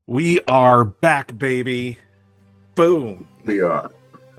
We are back, baby. Boom. We are.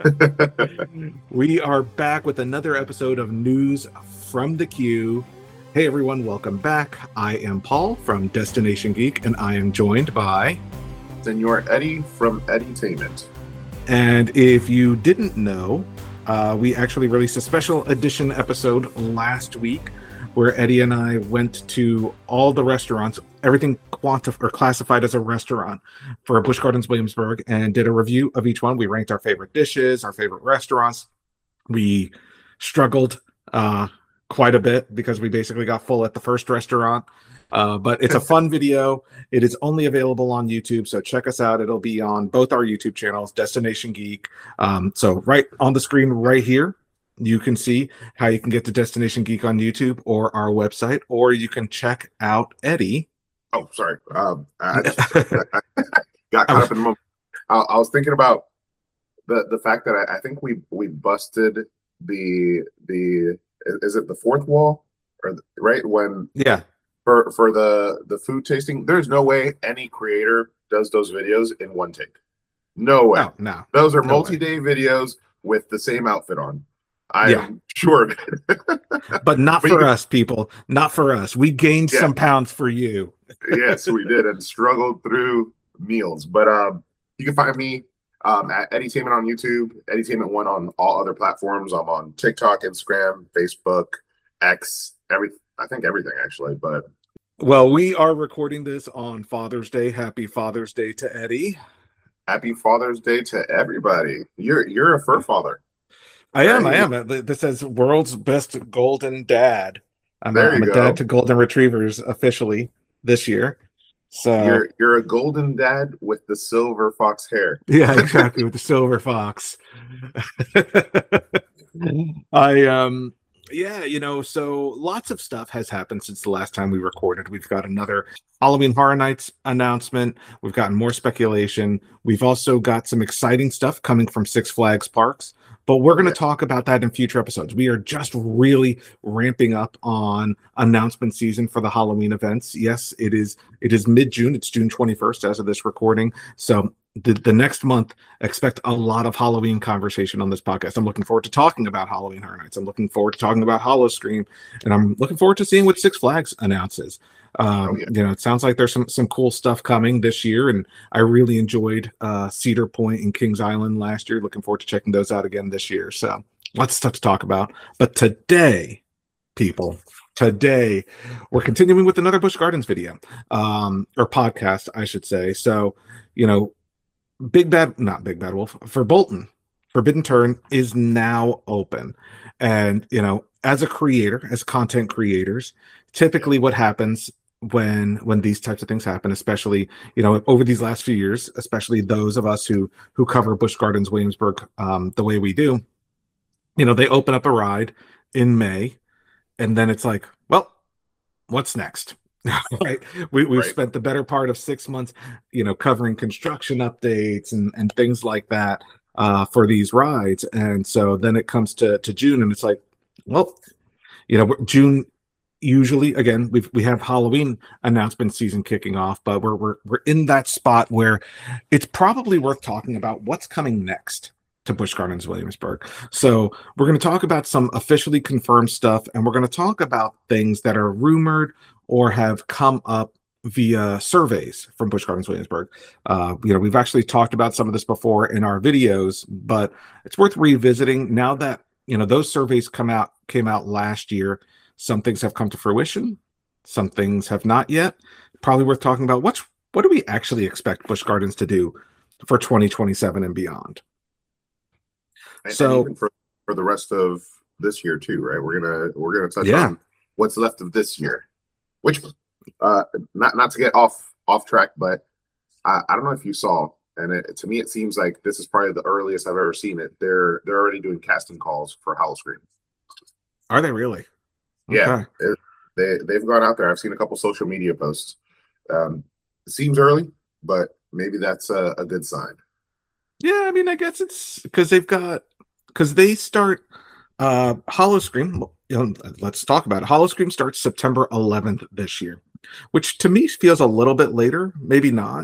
We are back with another episode of News from the Queue. Hey, everyone. Welcome back. I am Paul from Destination Geek, and I am joined by... Senor Eddie from Edutainment. And if you didn't know, we actually released a special edition episode last week where Eddie and I went to all the restaurants, everything classified as a restaurant for Busch Gardens Williamsburg, and did a review of each one. We ranked our favorite dishes, our favorite restaurants. We struggled quite a bit because we basically got full at the first restaurant. But it's a fun video. It is only available on YouTube, so check us out. It'll be on both our YouTube channels, Destination Geek. So right on the screen right here, you can see how you can get to Destination Geek on YouTube or our website, or you can check out Eddie. Oh, sorry. I got caught up in the moment. I was thinking about the fact that I think we busted the is it the fourth wall, or right when for the food tasting. There's no way any creator does those videos in one take. No way. No. Those are multi-day videos with the same outfit on. I am sure. But not for us, people. Not for us. We gained some pounds for you. Yes, we did, and struggled through meals. But you can find me at Edutainment on YouTube, Edutainment1 on all other platforms. I'm on TikTok, Instagram, Facebook, X, I think everything actually. But well, we are recording this on Father's Day. Happy Father's Day to Eddie. Happy Father's Day to everybody. You're a fur father. I am. This says world's best golden dad. I'm a dad to golden retrievers officially this year. So you're a golden dad with the silver fox hair. Yeah, exactly, with the silver fox. So lots of stuff has happened since the last time we recorded. We've got another Halloween Horror Nights announcement. We've gotten more speculation. We've also got some exciting stuff coming from Six Flags Parks. But we're going to talk about that in future episodes. We are just really ramping up on announcement season for the Halloween events. Yes, it is mid-June. It's June 21st as of this recording. So the next month, expect a lot of Halloween conversation on this podcast. I'm looking forward to talking about Halloween Horror Nights. I'm looking forward to talking about Howl-O-Scream, and I'm looking forward to seeing what Six Flags announces. It sounds like there's some cool stuff coming this year, and I really enjoyed Cedar Point and Kings Island last year. Looking forward to checking those out again this year. So lots of stuff to talk about. But today, people, we're continuing with another Busch Gardens video, or podcast, I should say. So, not Big Bad Wolf, for Bolton, Forbidden Turn is now open. And, as content creators, typically what happens when these types of things happen, especially, over these last few years, especially those of us who cover Busch Gardens Williamsburg the way we do, they open up a ride in May, and then it's like, well, what's next? Right. We've spent the better part of 6 months, covering construction updates and things like that for these rides. And so then it comes to June, and it's like, well, June, usually, again, we have Halloween announcement season kicking off, but we're in that spot where it's probably worth talking about what's coming next to Busch Gardens Williamsburg. So we're going to talk about some officially confirmed stuff, and we're going to talk about things that are rumored or have come up via surveys from Busch Gardens Williamsburg. We've actually talked about some of this before in our videos, but it's worth revisiting now that those surveys came out last year. Some things have come to fruition, some things have not yet. Probably worth talking about what do we actually expect Busch Gardens to do for 2027 and beyond. And even for the rest of this year too, right? We're gonna touch on what's left of this year, which not to get off track, but I don't know if you saw, and to me it seems like this is probably the earliest I've ever seen it. They're already doing casting calls for Howl-O-Scream. Are they really? Yeah, they've gone out there. I've seen a couple social media posts. It seems early, but maybe that's a good sign. Yeah, I mean, I guess it's because they start Howl-O-Scream. Let's talk about it. Howl-O-Scream starts September 11th this year, which to me feels a little bit later. Maybe not.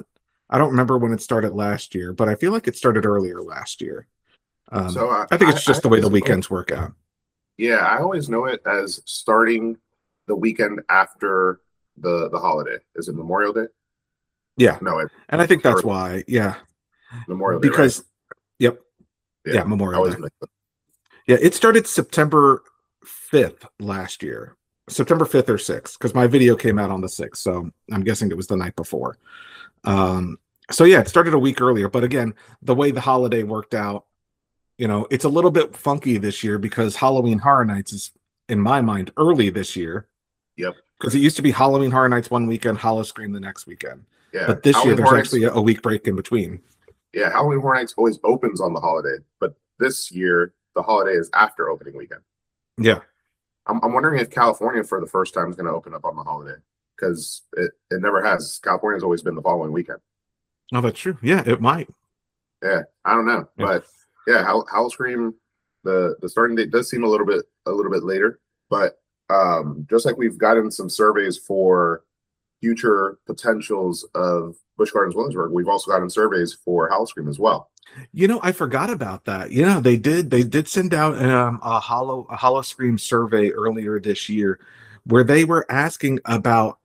I don't remember when it started last year, but I feel like it started earlier last year. So I think it's just the way the always weekends work out. yeah, I always know it as starting the weekend after the holiday. Is it Memorial Day? Yeah. No, And I think that's or why. Yeah. Memorial Day, right? Because, yep. Yeah. Yeah, I Memorial always Day. mix them. Yeah. It started September 5th last year, September 5th or 6th, because my video came out on the 6th. So I'm guessing it was the night before. Um, so yeah, it started a week earlier. But again, the way the holiday worked out, it's a little bit funky this year because Halloween Horror Nights is, in my mind, early this year. Yep. Because it used to be Halloween Horror Nights one weekend, Howl-O-Scream the next weekend. Yeah. But this year, Halloween there's Horror Nights. actually a week break in between. Yeah, Halloween Horror Nights always opens on the holiday, but this year the holiday is after opening weekend. Yeah. I'm wondering if California for the first time is going to open up on the holiday because it never has. California's always been the following weekend. Oh, that's true. Yeah, it might. Yeah, I don't know, Yeah. but yeah, Howl-O-Scream, the starting date does seem a little bit later, but just like we've gotten some surveys for future potentials of Busch Gardens Williamsburg, we've also gotten surveys for Howl-O-Scream as well. I forgot about that. They did send out a Howl-O-Scream survey earlier this year where they were asking about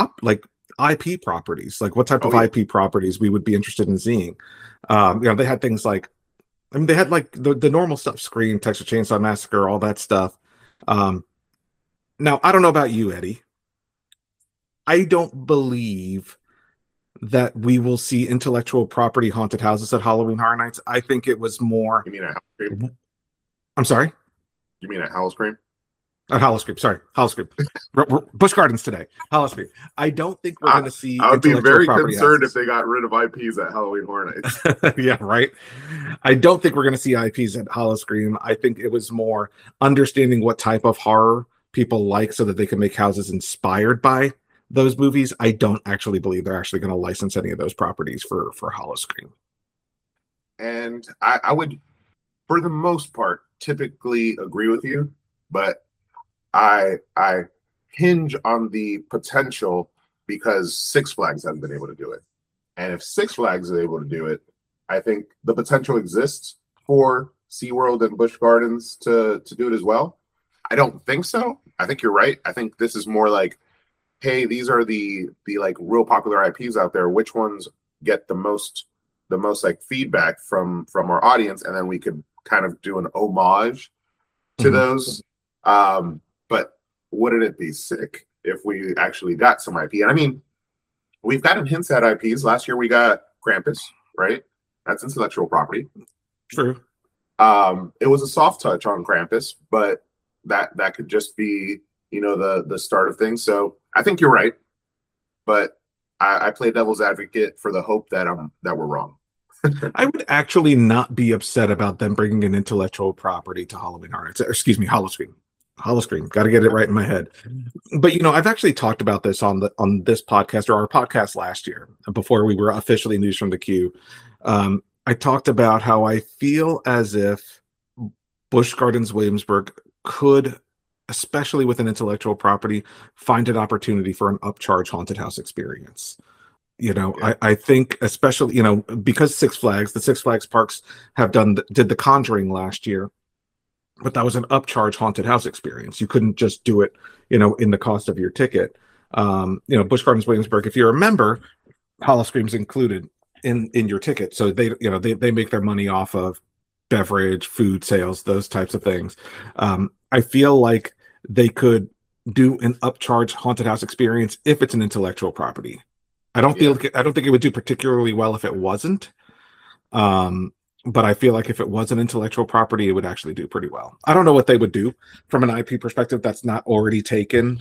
IP properties, like what type of IP properties we would be interested in seeing. They had things like, they had like the normal stuff, Scream, Texas Chainsaw Massacre, all that stuff. Now, I don't know about you, Eddie. I don't believe that we will see intellectual property haunted houses at Halloween Horror Nights. I think it was more. You mean at Howl-O-Scream? I'm sorry? You mean at Howl-O-Scream? At Howl-O-Scream. Sorry. Howl-O-Scream. Busch Gardens today. Howl-O-Scream. I don't think we're going to see. I would be very concerned houses if they got rid of IPs at Halloween Horror Nights. Yeah, right. I don't think we're going to see IPs at Howl-O-Scream. I think it was more understanding what type of horror people like so that they can make houses inspired by those movies. I don't actually believe they're actually going to license any of those properties for Howl-O-Scream. And I would, for the most part, typically agree with you, but I hinge on the potential because Six Flags hasn't been able to do it. And if Six Flags is able to do it, I think the potential exists for SeaWorld and Busch Gardens to do it as well. I don't think so. I think you're right. I think this is more like, hey, these are the like real popular IPs out there. Which ones get the most like feedback from our audience, and then we could kind of do an homage to those. But wouldn't it be sick if we actually got some IP? And I mean, we've gotten hints at IPs. Last year we got Krampus, right? That's intellectual property. True. It was a soft touch on Krampus, but that could just be, the start of things. So I think you're right, but I play devil's advocate for the hope that we're wrong. I would actually not be upset about them bringing an intellectual property to Halloween Horror Nights. Excuse me, Howl-O-Scream. Howl-O-Scream. Got to get it right in my head. But I've actually talked about this on this podcast, or our podcast last year, before we were officially News from the Queue. I talked about how I feel as if Busch Gardens Williamsburg could, especially with an intellectual property, find an opportunity for an upcharge haunted house experience. I think especially, because the Six Flags parks did the Conjuring last year, but that was an upcharge haunted house experience. You couldn't just do it, in the cost of your ticket. Busch Gardens Williamsburg, if you remember, Howl-O-Scream's included in your ticket. So they make their money off of beverage, food sales, those types of things. I feel like they could do an upcharge haunted house experience if it's an intellectual property. I don't think it would do particularly well if it wasn't. But I feel like if it was an intellectual property, it would actually do pretty well. I don't know what they would do from an IP perspective that's not already taken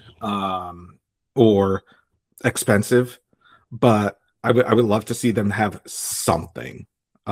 or expensive, but I would love to see them have something,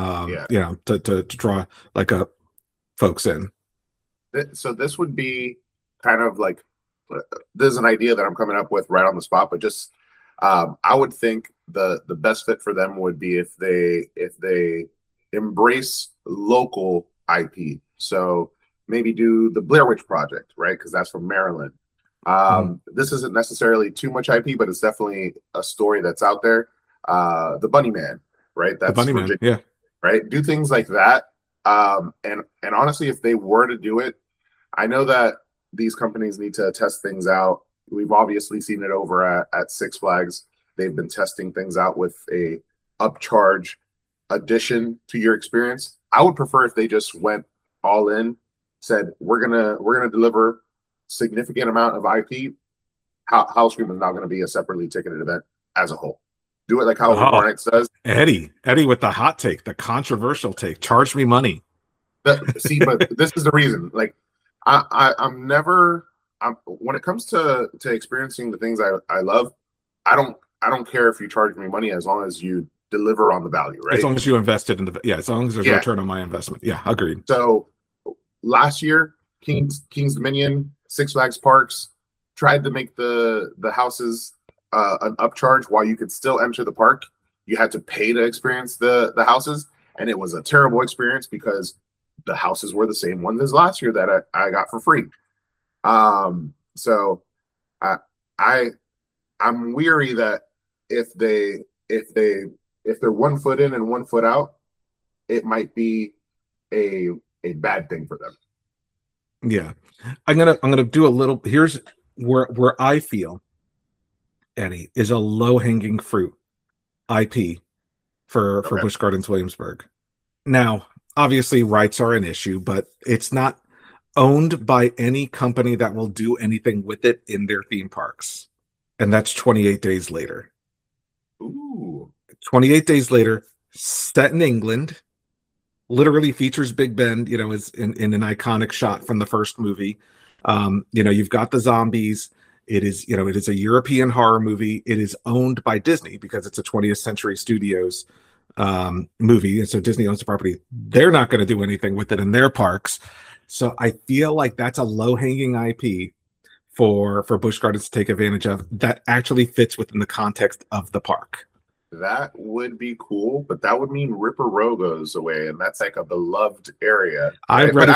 to draw like a folks in. So this would be kind of like, this is an idea that I'm coming up with right on the spot, but just I would think the best fit for them would be if they embrace local IP. So maybe do the Blair Witch Project, right? Because that's from Maryland. This isn't necessarily too much IP, but it's definitely a story that's out there. the Bunny Man, right? The That's Bunny Man, Virginia, yeah. right? Do things like that. And honestly, if they were to do it, I know that these companies need to test things out. We've obviously seen it over at Six Flags. They've been testing things out with a upcharge addition to your experience. I would prefer if they just went all in, said we're gonna deliver significant amount of IP. Howl-O-Scream is now going to be a separately ticketed event as a whole. Do it like Halloween Horror Nights does. Eddie with the hot take, the controversial take. Charge me money. See, but this is the reason. Like, I'm never. When it comes to experiencing the things I love, I don't care if you charge me money as long as you deliver on the value, right? As long as you invested in as long as there's a return on my investment. Yeah, agreed. So last year, King's Dominion, Six Flags Parks tried to make the houses an upcharge while you could still enter the park. You had to pay to experience the houses, and it was a terrible experience because the houses were the same ones as last year that I got for free. So I'm weary that if they're 1 foot in and 1 foot out, it might be a bad thing for them. Yeah. I'm gonna do a little. Here's where I feel, Eddie, is a low-hanging fruit IP for Busch Gardens Williamsburg. Now, obviously rights are an issue, but it's not owned by any company that will do anything with it in their theme parks. And that's 28 Days Later. Ooh. 28 Days Later, set in England, literally features Big Ben, is in an iconic shot from the first movie. You've got the zombies. It is a European horror movie. It is owned by Disney because it's a 20th Century Studios movie. And so Disney owns the property. They're not going to do anything with it in their parks. So I feel like that's a low-hanging IP for Busch Gardens to take advantage of that actually fits within the context of the park. That would be cool, but that would mean Ripper Row goes away, and that's like a beloved area. I'm ready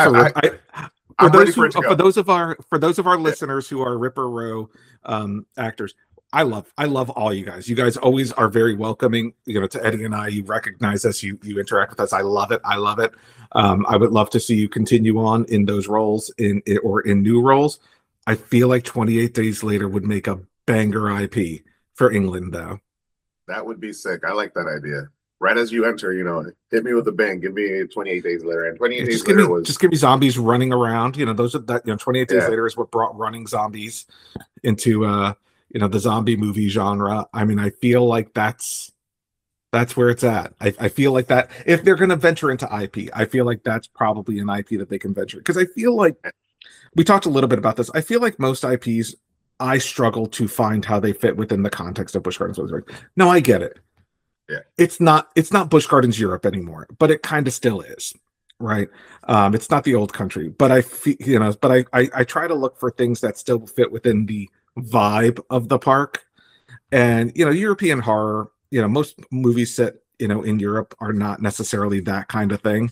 for for those of our listeners who are Ripper Row actors. I love all you guys. You guys always are very welcoming. To Eddie and I, you recognize us, you interact with us. I love it. I would love to see you continue on in those roles or in new roles. I feel like 28 Days Later would make a banger IP for England, though. That would be sick. I like that idea. Right as you enter, hit me with a bang. Give me 28 Days Later. And 28 Days Later just give me zombies running around. Those are that. 28 Days Later is what brought running zombies into the zombie movie genre. I mean, I feel like that's where it's at. I feel like that if they're going to venture into IP, I feel like that's probably an IP that they can venture, because I feel like we talked a little bit about this. I feel like most IPs, I struggle to find how they fit within the context of Busch Gardens Williamsburg. No, I get it. Yeah, it's not Busch Gardens Europe anymore, but it kind of still is, right? It's not the old country, but I feel, but I try to look for things that still fit within the vibe of the park. And European horror, most movies set in Europe are not necessarily that kind of thing,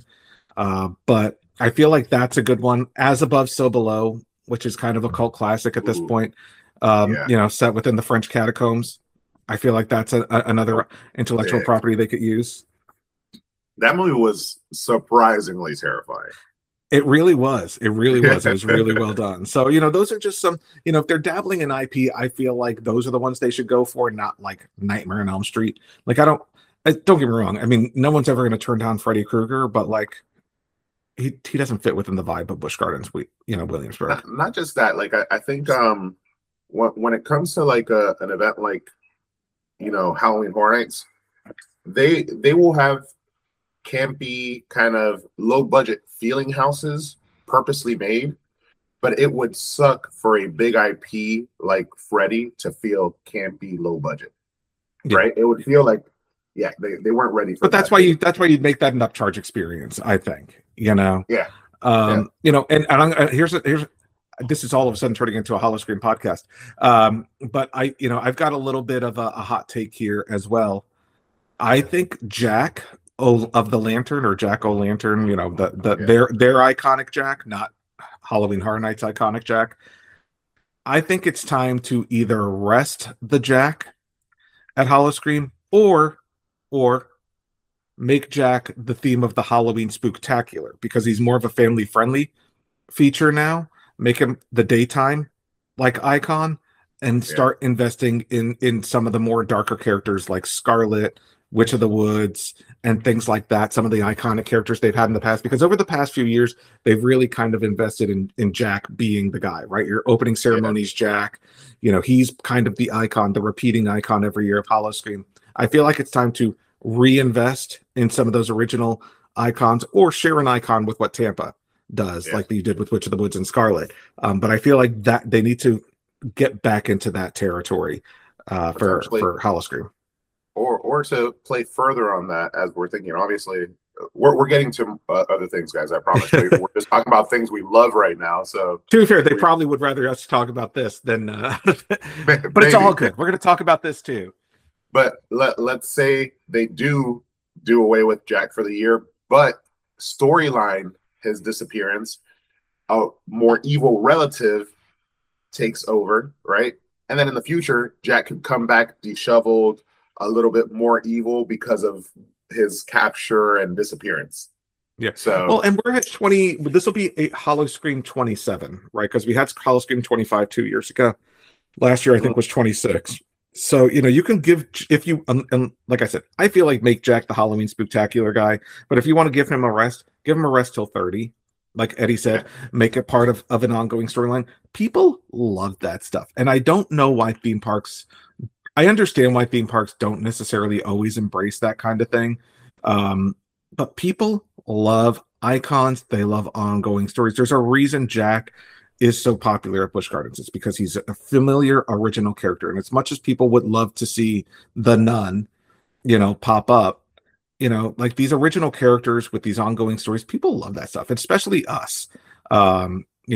but I feel like that's a good one. As Above, So Below, which is kind of a cult classic at this point, set within the French catacombs. I feel like that's another intellectual property they could use. That movie was surprisingly terrifying. It really was. It was really well done. So, those are just some, if they're dabbling in IP, I feel like those are the ones they should go for, not like Nightmare on Elm Street. Like, don't get me wrong. I mean, no one's ever going to turn down Freddy Krueger, but like, he doesn't fit within the vibe of Busch Gardens, Williamsburg. Not just that. Like, I think when it comes to like an event like, Halloween Horror Nights, they will have campy kind of low budget feeling houses purposely made, but it would suck for a big IP like Freddy to feel campy low budget, right? It would feel like, they weren't ready for but that's why you'd make that an upcharge experience, I think. And here's this is all of a sudden turning into a Howl-O-Scream podcast. But I've got a little bit of a hot take here as well. I think Jack of the Lantern, or Jack O'Lantern, their iconic Jack, not Halloween Horror Nights iconic Jack. I think it's time to either rest the Jack at Howl-O-Scream or make Jack the theme of the Halloween Spooktacular because he's more of a family friendly feature now. Make him the daytime like icon and start investing in some of the more darker characters like Scarlet, Witch of the Woods, and things like that. Some of the iconic characters they've had in the past, because over the past few years they've really kind of invested in Jack being the guy, right? Your opening ceremonies, Jack. He's kind of the icon, the repeating icon every year of Hollowscream. I feel like it's time to reinvest in some of those original icons or share an icon with what Tampa does, like you did with Witch of the Woods and Scarlet. But I feel like that they need to get back into that territory for Hollowscream. Or to play further on that, as we're thinking, obviously, we're getting to other things, guys. I promise. We're just talking about things we love right now. So to be fair, they probably would rather us talk about this than. But it's all good. We're going to talk about this too. But let's say they do away with Jack for the year, but storyline his disappearance, a more evil relative takes over, right? And then in the future, Jack could come back disheveled, a little bit more evil because of his capture and disappearance. Yeah. So well, and we're at 20. This will be a Hollowscream 27, right? Because we had Hollowscream 25 2 years ago. Last year, I think, was 26. So you can give, if you and like I said, I feel like make Jack the Halloween Spooktacular guy. But if you want to give him a rest till 30. Like Eddie said, make it part of an ongoing storyline. People love that stuff, and I don't know why theme parks. I understand why theme parks don't necessarily always embrace that kind of thing. But people love icons. They love ongoing stories. There's a reason Jack is so popular at Busch Gardens. It's because he's a familiar original character. And as much as people would love to see the Nun, pop up, like these original characters with these ongoing stories, people love that stuff, especially us. I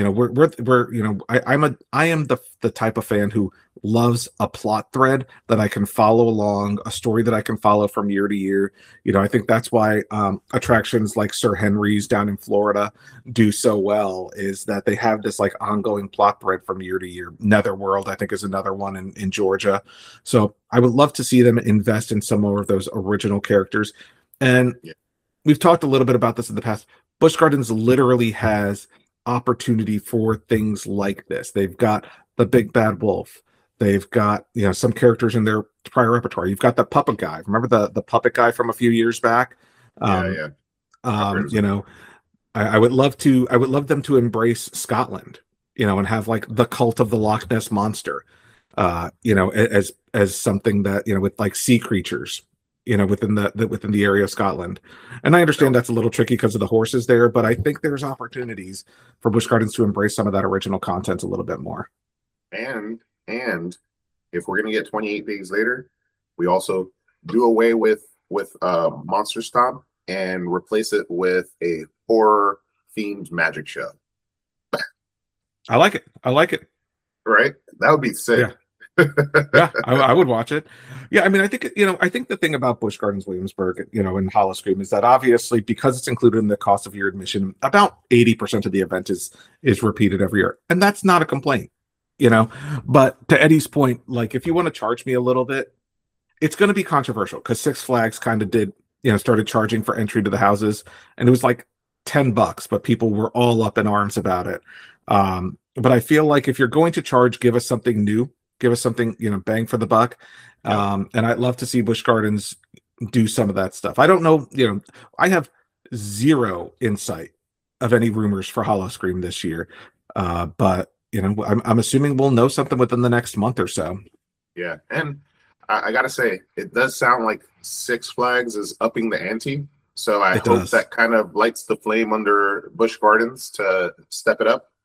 am the type of fan who loves a plot thread that I can follow along, a story that I can follow from year to year. I think that's why attractions like Sir Henry's down in Florida do so well, is that they have this like ongoing plot thread from year to year. Netherworld, I think, is another one in Georgia. So I would love to see them invest in some more of those original characters. And we've talked a little bit about this in the past. Busch Gardens literally has opportunity for things like this. They've got the Big Bad Wolf. They've got some characters in their prior repertoire. You've got the puppet guy. Remember the puppet guy from a few years back? I would love them to embrace Scotland, and have like the cult of the Loch Ness monster, as something that with like sea creatures, within the area of Scotland. And I understand that's a little tricky because of the horses there, but I think there's opportunities for Busch Gardens to embrace some of that original content a little bit more. And if we're going to get 28 days later, we also do away with Monster Stomp and replace it with a horror themed magic show. I like it. Right? That would be sick. Yeah. Yeah, I would watch it. Yeah, I mean, I think the thing about Busch Gardens Williamsburg, and Hollowscream, is that obviously because it's included in the cost of your admission, about 80% of the event is repeated every year, and that's not a complaint, But to Eddie's point, like if you want to charge me a little bit, it's going to be controversial because Six Flags kind of did, started charging for entry to the houses, and it was like $10, but people were all up in arms about it. But I feel like if you're going to charge, give us something new. Give us something, bang for the buck. And I'd love to see Busch Gardens do some of that stuff. I don't know, I have zero insight of any rumors for Hollowscream this year. But, I'm assuming we'll know something within the next month or so. Yeah. And I got to say, it does sound like Six Flags is upping the ante. So I hope that kind of lights the flame under Busch Gardens to step it up.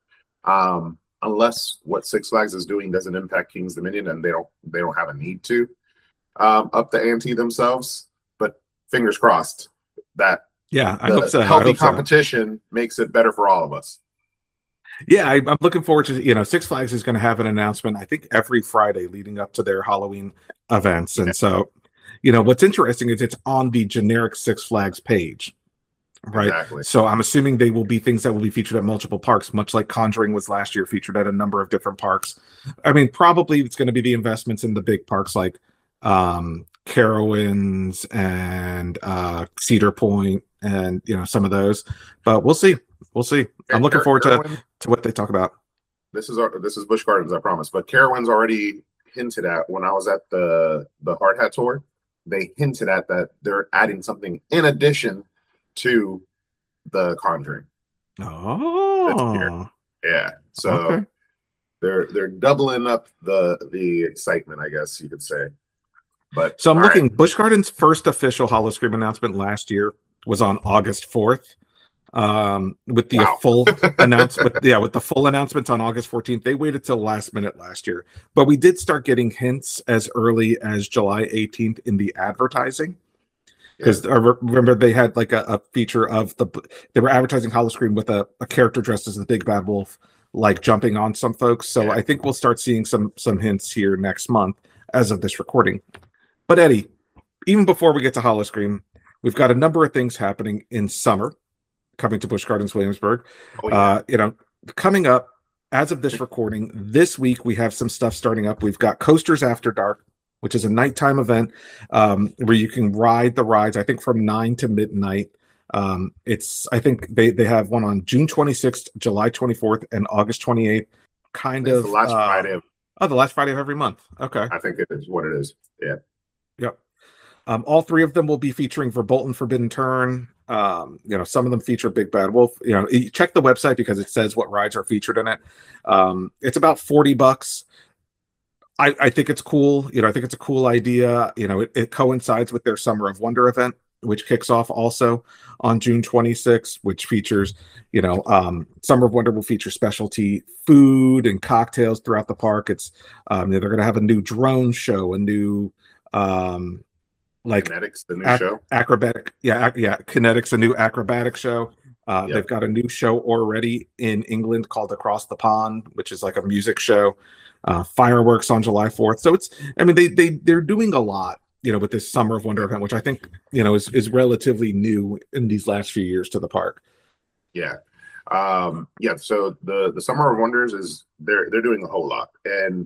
Unless what Six Flags is doing doesn't impact Kings Dominion and they don't have a need to up the ante themselves. But fingers crossed that I hope so. Healthy competition makes it better for all of us. Yeah, I'm looking forward to Six Flags is going to have an announcement, I think, every Friday leading up to their Halloween events. And so, what's interesting is it's on the generic Six Flags page. Right. Exactly. So I'm assuming they will be things that will be featured at multiple parks, much like Conjuring was last year, featured at a number of different parks. I mean, probably it's going to be the investments in the big parks like Carowinds and Cedar Point and some of those. But we'll see. We'll see. I'm looking forward to what they talk about. This is Busch Gardens, I promise. But Carowinds already hinted at when I was at the Hard Hat tour. They hinted at that they're adding something in addition to the Conjuring. Oh, yeah. So okay. They're doubling up the excitement, I guess you could say. But so I'm looking. Right. Busch Gardens' first official Howl-O-Scream announcement last year was on August 4th. With the full announcement, with the full announcements on August 14th. They waited till last minute last year, but we did start getting hints as early as July 18th in the advertising. Because I remember they had like a feature of they were advertising Howl-O-Scream with a character dressed as the Big Bad Wolf, like jumping on some folks. So I think we'll start seeing some hints here next month as of this recording. But Eddie, even before we get to Howl-O-Scream, we've got a number of things happening in summer coming to Busch Gardens Williamsburg. Coming up as of this recording this week, we have some stuff starting up. We've got Coasters After Dark, which is a nighttime event where you can ride the rides, I think from 9 to midnight. I think they have one on June 26th, July 24th, and August 28th. The last Friday the last Friday of every month. Okay. I think it is what it is. Yeah. Yep. All three of them will be featuring Verbolten Forbidden Turn. Some of them feature Big Bad Wolf. You check the website because it says what rides are featured in it. It's about $40. I think it's cool. I think it's a cool idea. It coincides with their Summer of Wonder event, which kicks off also on June 26th, which features, Summer of Wonder will feature specialty food and cocktails throughout the park. It's they're going to have a new drone show, a new Kinetics, the new show. Acrobatic, Kinetics, a new acrobatic show. They've got a new show already in England called Across the Pond, which is like a music show. Fireworks on July 4th. So they're doing a lot, with this Summer of Wonder event, which I think, is relatively new in these last few years to the park. Yeah. So the Summer of Wonders is they're doing a whole lot. And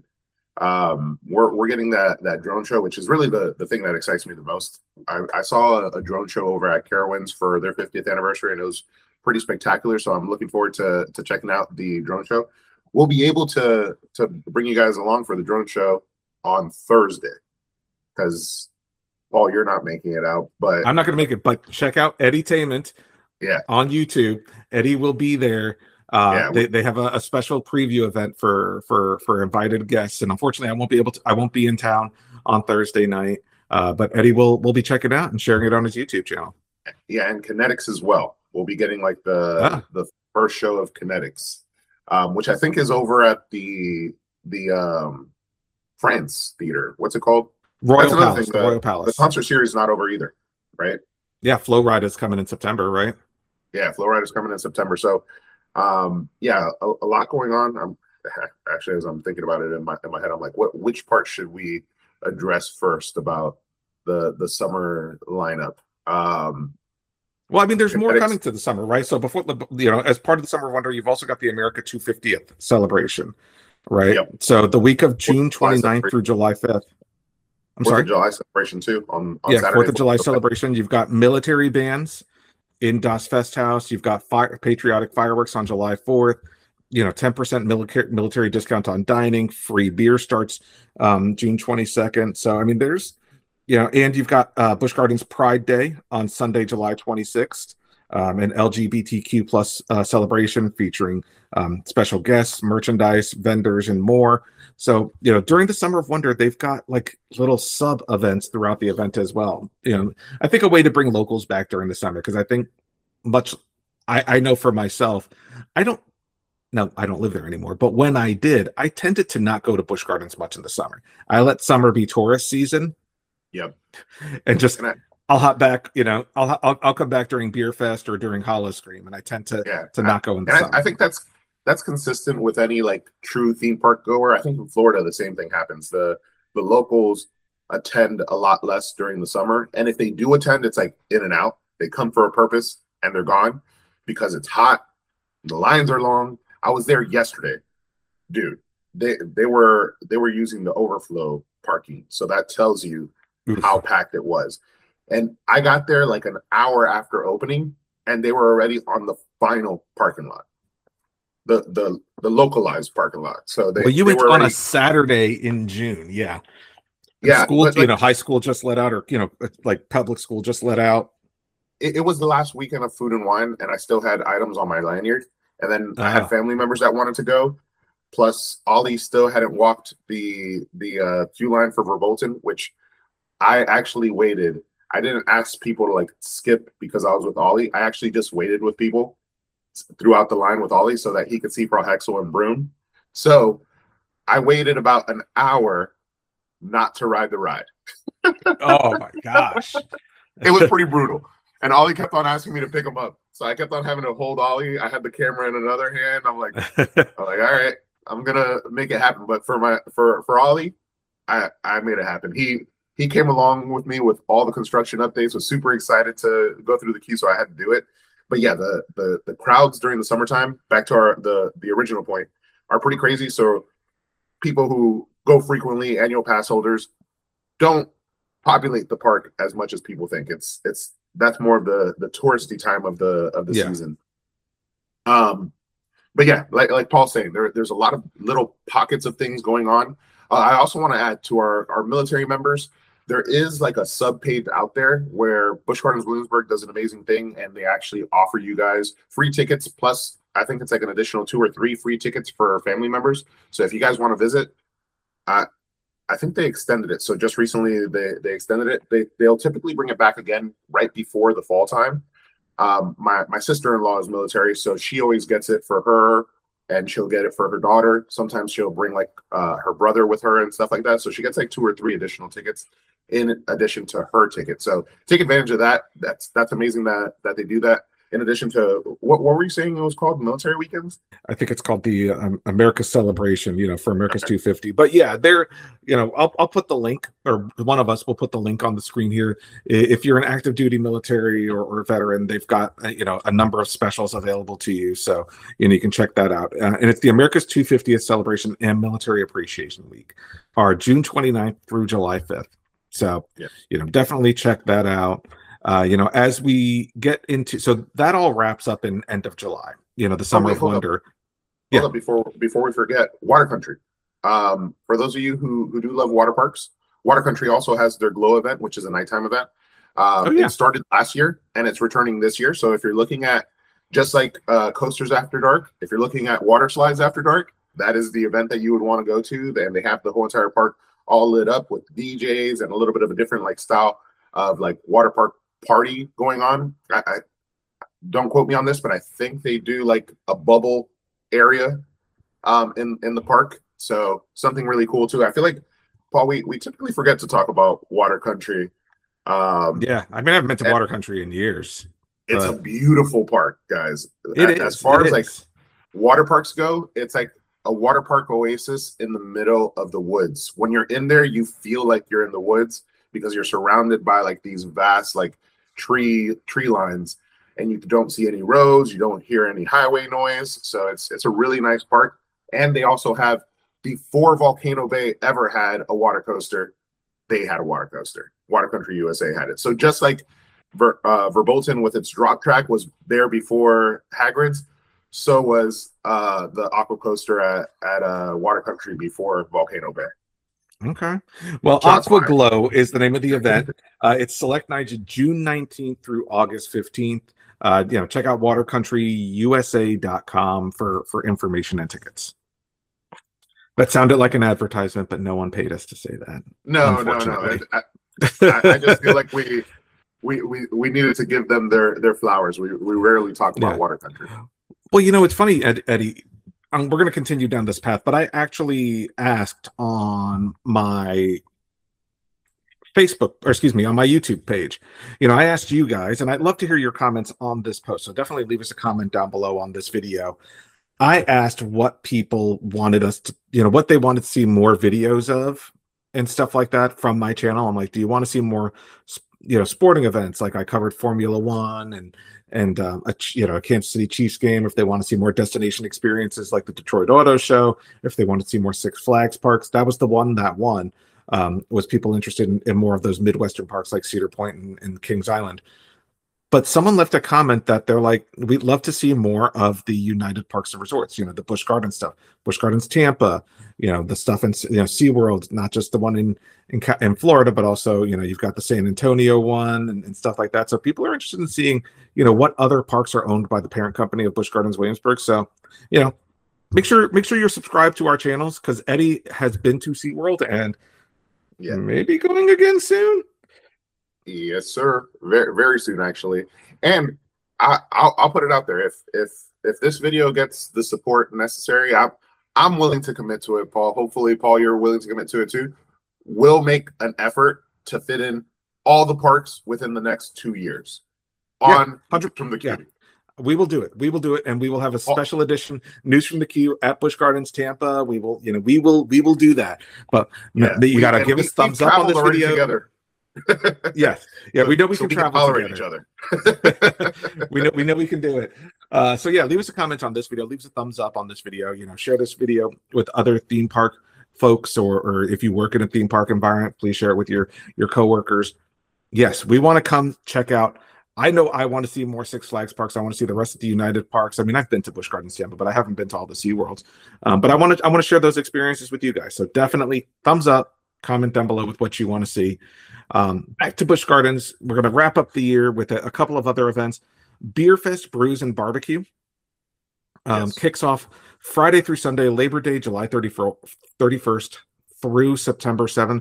we're getting that drone show, which is really the thing that excites me the most. I saw a drone show over at Carowinds for their 50th anniversary, and it was pretty spectacular. So I'm looking forward to checking out the drone show. We'll be able to bring you guys along for the drone show on Thursday, because Paul, you're not making it out, but I'm not going to make it. But check out Edutainment, on YouTube. Eddie will be there. They have a special preview event for invited guests, and unfortunately I won't be in town on Thursday night, but Eddie will be checking it out and sharing it on his YouTube channel. And Kinetics as well. We'll be getting like the first show of Kinetics, which I think is over at the France Theater. What's it called? Royal Palace. The Royal Palace. The concert series is not over either, right? Yeah, Flow Ride is coming in September, right? Yeah, Flow Ride is coming in September. So a lot going on. I'm actually, as I'm thinking about it in my head, I'm like, which part should we address first about the summer lineup? Well, I mean, there's more coming to the summer, right? So before as part of the Summer of Wonder, you've also got the America 250th celebration, right? Yep. So the week of June 29th through July 5th. I'm sorry. 4th of July celebration too on Saturday. 4th of July celebration. You've got military bands in Das Festhaus. You've got patriotic fireworks on July 4th. 10% military discount on dining. Free beer starts June 22nd. So I mean, there's and you've got Busch Gardens Pride Day on Sunday, July 26th, an LGBTQ plus celebration featuring special guests, merchandise, vendors, and more. So, during the Summer of Wonder, they've got like little sub events throughout the event as well. I think a way to bring locals back during the summer, because I think I know for myself, I don't live there anymore, but when I did, I tended to not go to Busch Gardens much in the summer. I let summer be tourist season. Yep. And just I'll hop back, I'll come back during Beer Fest or during Howl-O-Scream, and I tend to not go in the summer. I think that's consistent with any like true theme park goer. I think in Florida the same thing happens. The locals attend a lot less during the summer, and if they do attend, it's like in and out. They come for a purpose and they're gone because it's hot. The lines are long. I was there yesterday, dude. They were using the overflow parking, so that tells you how packed it was. And I got there like an hour after opening, and they were already on the final parking lot, the localized parking lot. So you they went were on already, a Saturday in June. Yeah. yeah, School, but like high school just let out, or, like public school just let out. it was the last weekend of Food and Wine, and I still had items on my lanyard. And then I had family members that wanted to go. Plus, Ollie still hadn't walked the queue line for Verbolten, which I actually waited. I didn't ask people to like skip because I was with Ollie. I actually just waited with people throughout the line with Ollie so that he could see Frau Hexel and Broom. So I waited about an hour not to ride the ride. Oh my gosh. It was pretty brutal. And Ollie kept on asking me to pick him up. So I kept on having to hold Ollie. I had the camera in another hand. I'm like, all right, I'm gonna make it happen. But for Ollie, I made it happen. He came along with me with all the construction updates, was super excited to go through the queue, so I had to do it. But yeah, the crowds during the summertime, back to the original point, are pretty crazy. So people who go frequently, annual pass holders, don't populate the park as much as people think. That's more of the touristy time of the season. But yeah, like Paul's saying, there's a lot of little pockets of things going on. I also want to add to our military members, there is like a sub page out there where Busch Gardens Williamsburg does an amazing thing, and they actually offer you guys free tickets. Plus, I think it's like an additional 2 or 3 free tickets for family members. So if you guys want to visit, I think they extended it. So just recently they extended it. They'll typically bring it back again right before the fall time. My sister-in-law is military, so she always gets it for her, and she'll get it for her daughter. Sometimes she'll bring like her brother with her and stuff like that. So she gets like 2 or 3 additional tickets in addition to her ticket. So take advantage of that. That's amazing that they do that. In addition to what were you saying it was called? Military weekends? I think it's called the America Celebration, for America's 250. But yeah, I'll put the link, or one of us will put the link on the screen here. If you're an active duty military or veteran, they've got a number of specials available to you. So you can check that out. And it's the America's 250th Celebration and Military Appreciation Week, are June 29th through July 5th. So definitely check that out. As we get into, so that all wraps up in end of July, the Summer of Wonder. Hold up, before we forget, Water Country. For those of you who do love water parks, Water Country also has their Glow event, which is a nighttime event. It started last year and it's returning this year. So if you're looking at just like Coasters After Dark, if you're looking at Water Slides After Dark, that is the event that you would want to go to. And they have the whole entire park all lit up with DJs and a little bit of a different like style of like water park party going on. I don't quote me on this, but I think they do like a bubble area in the park. So something really cool too. I feel like, Paul, we typically forget to talk about Water Country. I haven't been to Water Country in years. It's a beautiful park, guys. As far as like water parks go, it's like a water park oasis in the middle of the woods. When you're in there, you feel like you're in the woods because you're surrounded by like these vast like tree lines, and you don't see any roads, you don't hear any highway noise. So it's a really nice park. And they also have, before Volcano Bay ever had a water coaster, they had a water coaster. Water Country USA had it. So just like Verbolten with its drop track was there before Hagrid's, so was the aqua coaster at Water Country before Volcano Bay. Okay. Well, Aqua Glow is the name of the event. It's select nights June 19th through August 15th. Check out watercountryusa.com for information and tickets. That sounded like an advertisement, but no one paid us to say that. No. I just feel like we needed to give them their flowers. We rarely talk about Water Country. Well, it's funny, Eddie. We're going to continue down this path, but I actually asked on my Facebook, or excuse me, on my YouTube page. I asked you guys, and I'd love to hear your comments on this post. So definitely leave us a comment down below on this video. I asked what people wanted us to, what they wanted to see more videos of and stuff like that from my channel. I'm like, do you want to see more, sporting events? Like I covered Formula One and a Kansas City Chiefs game. If they want to see more destination experiences like the Detroit Auto Show, if they want to see more Six Flags parks, that was the one that won. was people interested in more of those Midwestern parks like Cedar Point and Kings Island. But someone left a comment that they're like, we'd love to see more of the United Parks and Resorts, the Busch Gardens stuff, Busch Gardens Tampa, the stuff in SeaWorld, not just the one in Florida, but also, you've got the San Antonio one and stuff like that. So people are interested in seeing, what other parks are owned by the parent company of Busch Gardens Williamsburg. So, make sure you're subscribed to our channels, because Eddie has been to SeaWorld and maybe going again soon. Yes, sir. Very, very soon, actually. And I'll put it out there. If this video gets the support necessary, I'm willing to commit to it, Paul. Hopefully, Paul, you're willing to commit to it too. We'll make an effort to fit in all the parks within the next 2 years. On 100 from the queue. We will do it. We will do it, and we will have a special edition news from the queue at Busch Gardens Tampa. We will do that. But you got to give us thumbs up on this video. Together. Yes, we know we can travel tolerate each other. we know we can do it. So leave us a comment on this video. Leave us a thumbs up on this video. Share this video with other theme park folks, or if you work in a theme park environment, please share it with your coworkers. Yes, we want to come check out. I know I want to see more Six Flags parks. I want to see the rest of the United parks. I mean, I've been to Busch Gardens Tampa, but I haven't been to all the SeaWorlds. But I want to share those experiences with you guys. So definitely thumbs up. Comment down below with what you want to see. Back to Busch Gardens. We're going to wrap up the year with a couple of other events. Beer Fest, Brews, and Barbecue kicks off Friday through Sunday, Labor Day, July 31st through September 7th.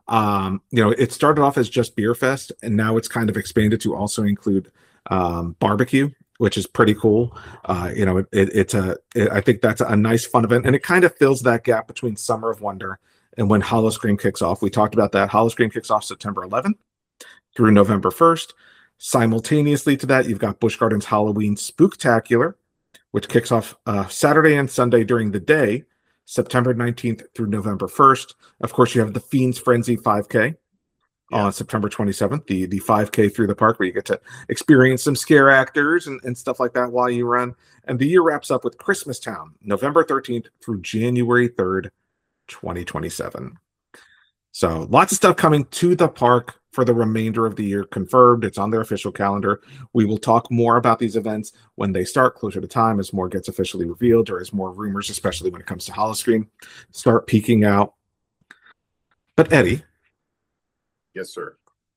It started off as just Beer Fest, and now it's kind of expanded to also include barbecue, which is pretty cool. I think that's a nice fun event, and it kind of fills that gap between Summer of Wonder and when Howl-O-Scream kicks off. We talked about that. Howl-O-Scream kicks off September 11th through November 1st. Simultaneously to that, you've got Busch Gardens Halloween Spooktacular, which kicks off Saturday and Sunday during the day, September 19th through November 1st. Of course, you have the Fiends Frenzy 5K on September 27th, the 5K through the park, where you get to experience some scare actors and stuff like that while you run. And the year wraps up with Christmas Town, November 13th through January 3rd, 2027. So lots of stuff coming to the park for the remainder of the year, confirmed. It's on their official calendar. We will talk more about these events when they start closer to time, as more gets officially revealed, or as more rumors, especially when it comes to Howl-O-Scream, start peeking out. But Eddie. Yes, sir.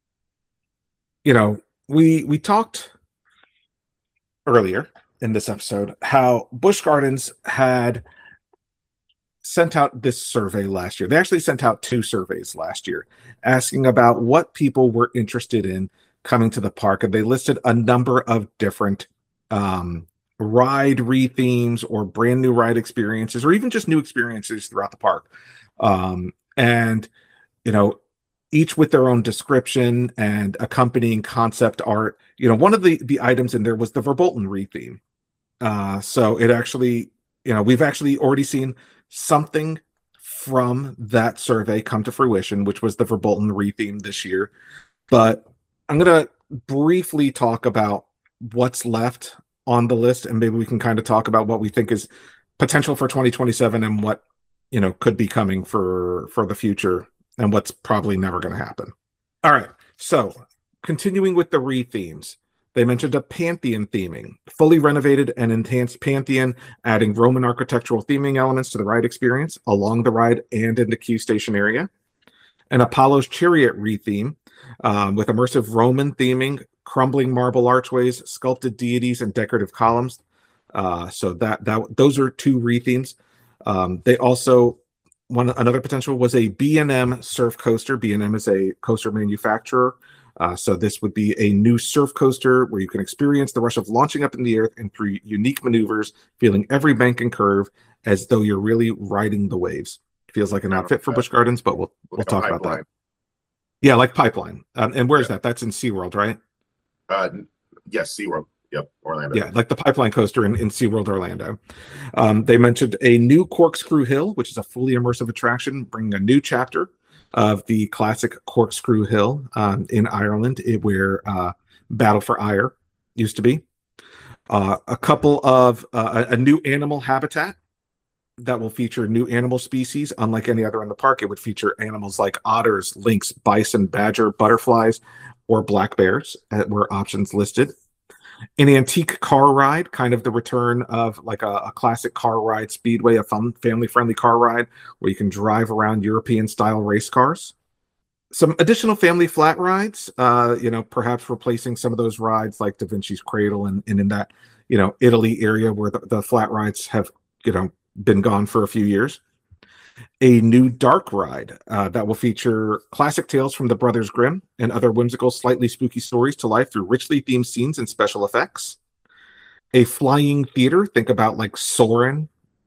We talked earlier in this episode how Busch Gardens had sent out this survey last year. They actually sent out 2 surveys last year asking about what people were interested in coming to the park. And they listed a number of different ride re-themes or brand new ride experiences, or even just new experiences throughout the park. Each with their own description and accompanying concept art. One of the items in there was the Verbolten re-theme. So it actually, we've actually already seen something from that survey come to fruition, which was the Verbolten re-theme this year. But I'm going to briefly talk about what's left on the list, and maybe we can kind of talk about what we think is potential for 2027 and what could be coming for the future, and what's probably never going to happen. All right, so continuing with the re-themes, they mentioned a Pantheon theming, fully renovated and enhanced Pantheon, adding Roman architectural theming elements to the ride experience along the ride and in the queue station area. An Apollo's Chariot re-theme with immersive Roman theming, crumbling marble archways, sculpted deities, and decorative columns. So those are 2 re-themes. They also, another potential was a B&M surf coaster. B&M is a coaster manufacturer. So this would be a new surf coaster where you can experience the rush of launching up in the air and through unique maneuvers, feeling every bank and curve as though you're really riding the waves. Feels like an outfit for Busch Gardens, but we'll talk about that. Yeah, like Pipeline. And where's that? That's in SeaWorld, right? Yes, SeaWorld. Yep, Orlando. Yeah, like the Pipeline coaster in SeaWorld Orlando. They mentioned a new Corkscrew Hill, which is a fully immersive attraction, bringing a new chapter of the classic Corkscrew Hill in Ireland, where Battle for Ire used to be. A couple of a new animal habitat that will feature new animal species. Unlike any other in the park, it would feature animals like otters, lynx, bison, badger, butterflies, or black bears were options listed. An antique car ride, kind of the return of like a classic car ride speedway, a fun family-friendly car ride where you can drive around European-style race cars. Some additional family flat rides, perhaps replacing some of those rides like Da Vinci's Cradle and in that, Italy area where the flat rides have, been gone for a few years. A new dark ride that will feature classic tales from the Brothers Grimm and other whimsical, slightly spooky stories to life through richly themed scenes and special effects. A flying theater, think about like Soarin'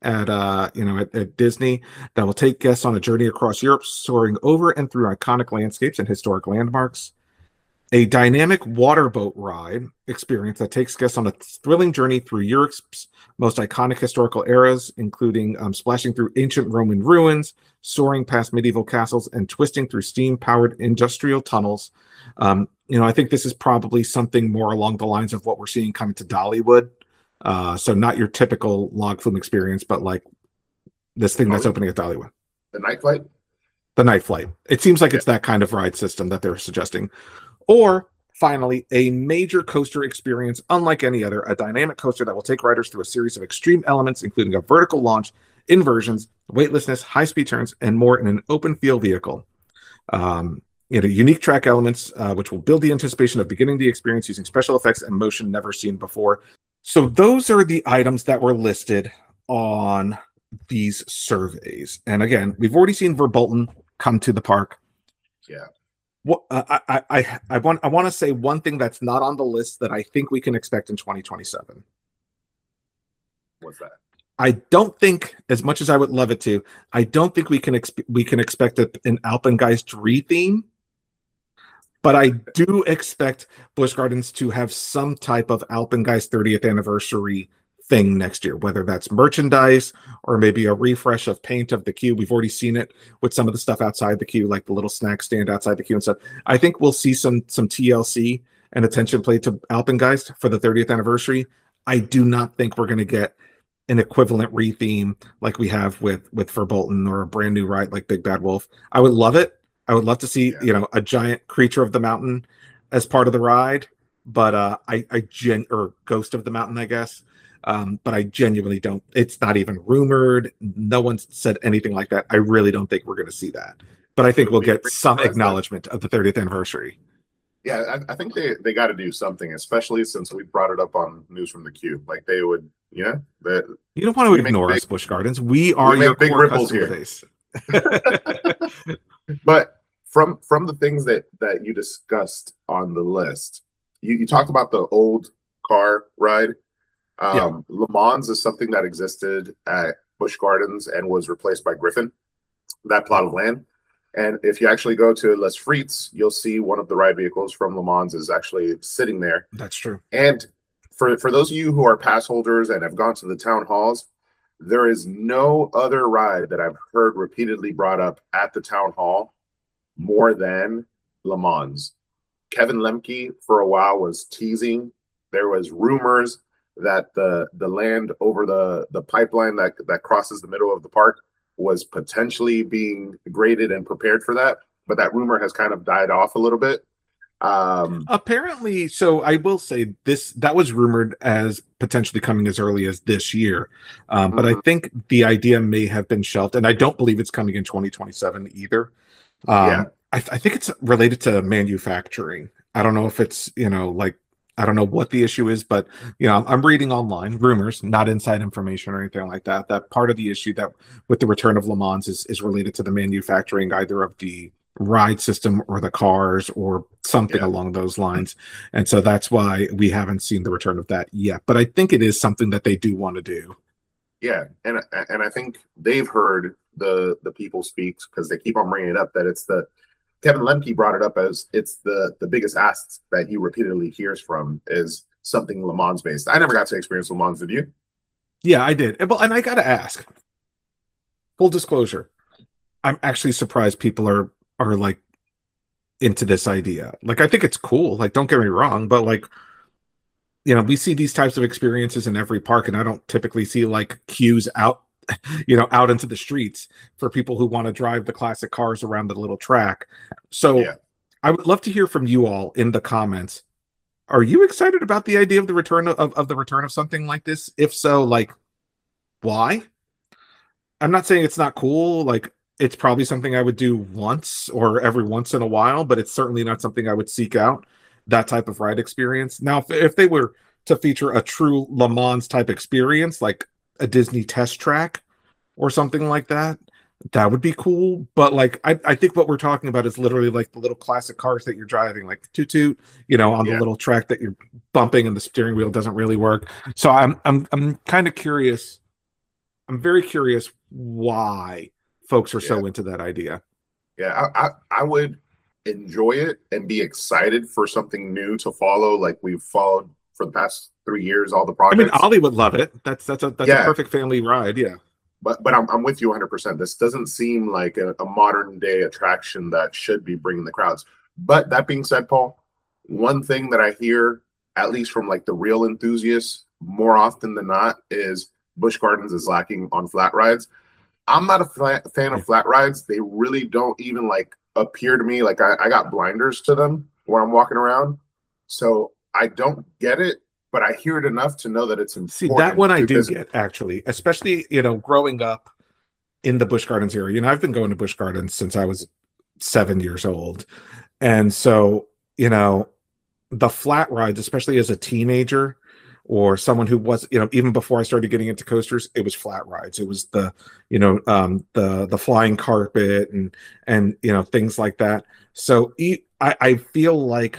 at Disney, that will take guests on a journey across Europe, soaring over and through iconic landscapes and historic landmarks. A dynamic waterboat ride experience that takes guests on a thrilling journey through Europe's most iconic historical eras, including splashing through ancient Roman ruins, soaring past medieval castles, and twisting through steam-powered industrial tunnels. I think this is probably something more along the lines of what we're seeing coming to Dollywood. So not your typical log flume experience, but like this thing that's opening at Dollywood. The night flight? The night flight. It seems like it's that kind of ride system that they're suggesting. Or finally, a major coaster experience unlike any other, a dynamic coaster that will take riders through a series of extreme elements, including a vertical launch, inversions, weightlessness, high-speed turns, and more in an open-field vehicle. Unique track elements, which will build the anticipation of beginning the experience using special effects and motion never seen before. So those are the items that were listed on these surveys. And again, we've already seen Verbolten come to the park. Yeah. What I want to say one thing that's not on the list that I think we can expect in 2027. What's that? I don't think, as much as I would love it to, I don't think we can expect an Alpengeist re-theme. But I do expect Busch Gardens to have some type of Alpengeist 30th anniversary thing next year, whether that's merchandise or maybe a refresh of paint of the queue. We've already seen it with some of the stuff outside the queue, like the little snack stand outside the queue and stuff. I think we'll see some TLC and attention played to Alpengeist for the 30th anniversary. I do not think we're going to get an equivalent re-theme like we have with Verbolten or a brand new ride like Big Bad Wolf. I would love it. I would love to see, a giant creature of the mountain as part of the ride, but or Ghost of the Mountain, I guess. But I genuinely don't. It's not even rumored. No one's said anything like that. I really don't think we're going to see that. But I think we'll get some acknowledgement of the 30th anniversary. Yeah, I think they got to do something, especially since we brought it up on News from the Cube. Like they would, you don't want to ignore us, Busch Gardens. We are your big ripples here. Base. But from the things that you discussed on the list, you talked about the old car ride. Le Mans is something that existed at Busch Gardens and was replaced by Griffon, that plot of land. And if you actually go to Les Frites, you'll see one of the ride vehicles from Le Mans is actually sitting there. That's true. And for those of you who are pass holders and have gone to the town halls, there is no other ride that I've heard repeatedly brought up at the town hall more than Le Mans. Kevin Lemke for a while was teasing. There was rumors that the land over the pipeline that crosses the middle of the park was potentially being graded and prepared for that, but that rumor has kind of died off a little bit. Apparently, so I will say that was rumored as potentially coming as early as this year, but I think the idea may have been shelved, and I don't believe it's coming in 2027 either. I think it's related to manufacturing. I don't know if it's I don't know what the issue is, but I'm reading online rumors, not inside information or anything like that. That part of the issue that with the return of Le Mans is related to the manufacturing, either of the ride system or the cars or something along those lines. And so that's why we haven't seen the return of that yet. But I think it is something that they do want to do. Yeah, and I think they've heard the people speak because they keep on bringing it up that it's Kevin Lemke brought it up as it's the biggest asks that he repeatedly hears from is something Le Mans based. I never got to experience Le Mans. Did you? Yeah, I did. And I got to ask, full disclosure, I'm actually surprised people are like into this idea. Like, I think it's cool. Like, don't get me wrong, but like, we see these types of experiences in every park, and I don't typically see like queues out into the streets for people who want to drive the classic cars around the little track. So Yeah. I would love to hear from you all in the comments. Are you excited about the idea of the return of the return of something like this? If so, like, why? I'm not saying it's not cool. Like, it's probably something I would do once or every once in a while, but it's certainly not something I would seek out, that type of ride experience. Now, if they were to feature a true Le Mans type experience, like a Disney test track or something like that, that would be cool. But like, I think what we're talking about is literally like the little classic cars that you're driving, like toot toot, on the Yeah. little track that you're bumping and the steering wheel doesn't really work. So I'm kind of curious. I'm very curious why folks are so into that idea. Yeah, I would enjoy it and be excited for something new to follow, like we've followed for the past 3 years, all the I mean, projects. Ollie would love it. That's a Yeah. perfect family ride. Yeah. But I'm with you 100%. This doesn't seem like a modern day attraction that should be bringing the crowds. But that being said, Paul, one thing that I hear, at least from like the real enthusiasts, more often than not, is Busch Gardens is lacking on flat rides. I'm not a fan of flat rides. They really don't even like appear to me like I got blinders to them when I'm walking around. So I don't get it, but I hear it enough to know that it's important. See, that one I do get, actually, especially, growing up in the Busch Gardens area. I've been going to Busch Gardens since I was 7 years old. And so, the flat rides, especially as a teenager or someone who was, even before I started getting into coasters, it was flat rides. It was the the flying carpet and things like that. So I feel like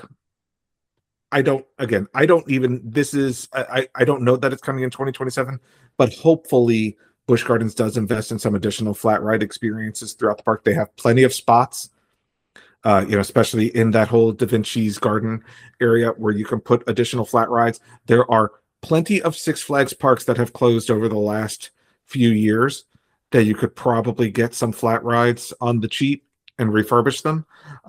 I don't even, I don't know that it's coming in 2027, but hopefully Busch Gardens does invest in some additional flat ride experiences throughout the park. They have plenty of spots, especially in that whole Da Vinci's Garden area where you can put additional flat rides. There are plenty of Six Flags parks that have closed over the last few years that you could probably get some flat rides on the cheap and refurbish them.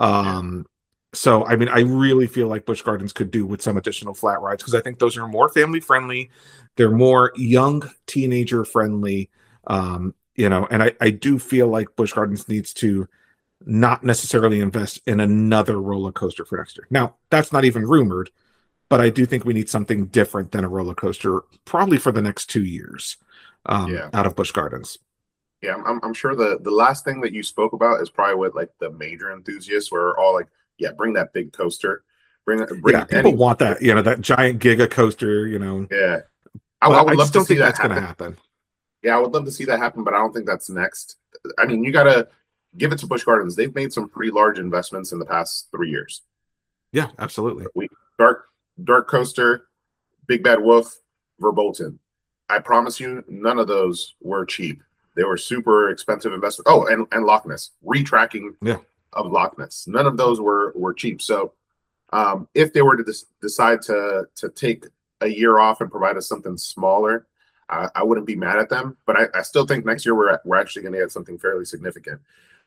So, I mean, I really feel like Busch Gardens could do with some additional flat rides because I think those are more family friendly. They're more young teenager friendly. And I do feel like Busch Gardens needs to not necessarily invest in another roller coaster for next year. Now, that's not even rumored, but I do think we need something different than a roller coaster probably for the next 2 years out of Busch Gardens. Yeah, I'm sure the last thing that you spoke about is probably what like the major enthusiasts were all like, yeah, bring that big coaster. Bring people want that, that giant giga coaster, Yeah. I would love to see that's going to happen. Yeah, I would love to see that happen, but I don't think that's next. I mean, you got to give it to Busch Gardens. They've made some pretty large investments in the past 3 years. Yeah, absolutely. Dark Coaster, Big Bad Wolf, Verbolten. I promise you, none of those were cheap. They were super expensive investments. Oh, and Loch Ness, retracking of Loch Ness. None of those were cheap. So if they were to decide to take a year off and provide us something smaller, I wouldn't be mad at them. But I still think next year we're actually going to get something fairly significant.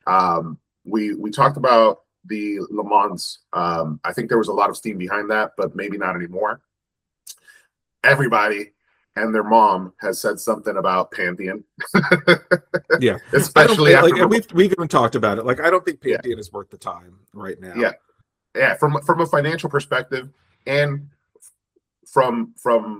We talked about the Le Mans. I think there was a lot of steam behind that, but maybe not anymore. Everybody and their mom has said something about Pantheon. Yeah, especially after we've even talked about it. Like, I don't think Pantheon is worth the time right now. Yeah. From a financial perspective, and from